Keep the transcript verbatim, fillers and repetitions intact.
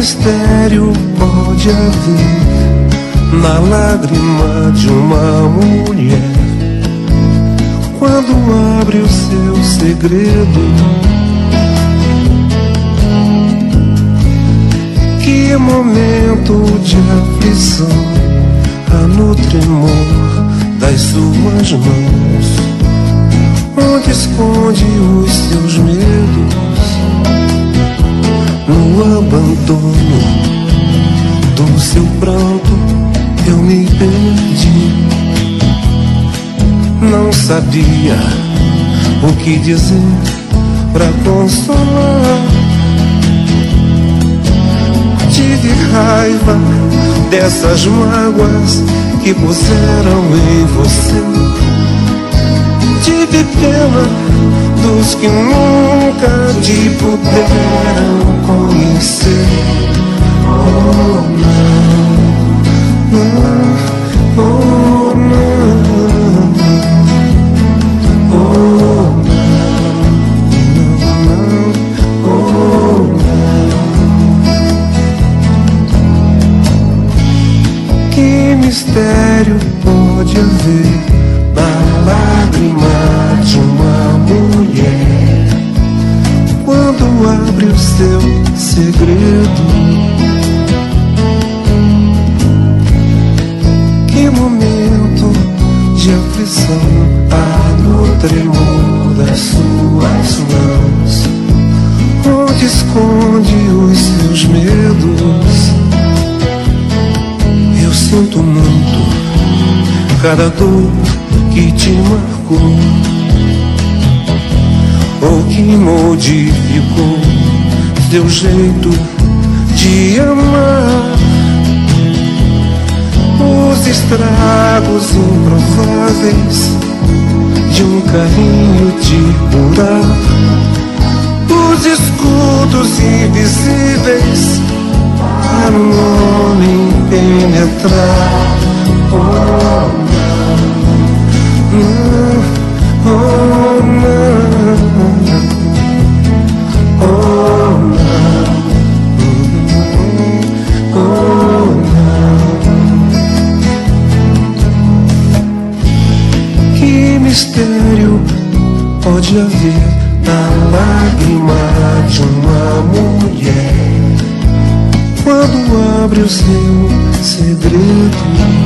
mistério pode haver na lágrima de uma mulher quando abre o seu segredo? Que momento de aflição há no tremor das suas mãos, onde esconde os seus medos? No abandono do seu pranto eu me perdi. Não sabia o que dizer pra consolar. Tive raiva dessas mágoas que puseram em você. Tive pena dos que nunca te puderam conhecer. Oh não, não, oh não, oh não, não, oh não. Que mistério pode haver na lágrima de uma mulher quando abre o seu segredo? Que momento de aflição há no tremor das suas mãos, onde esconde os seus medos? Eu sinto muito cada dor que te marcou, ou que modificou teu jeito de amar. Os estragos improváveis de um carinho te curar, os escudos invisíveis para um homem penetrar. Oh não, oh não, oh não, oh não. Que mistério pode haver na lágrima de uma mulher quando abre o seu segredo?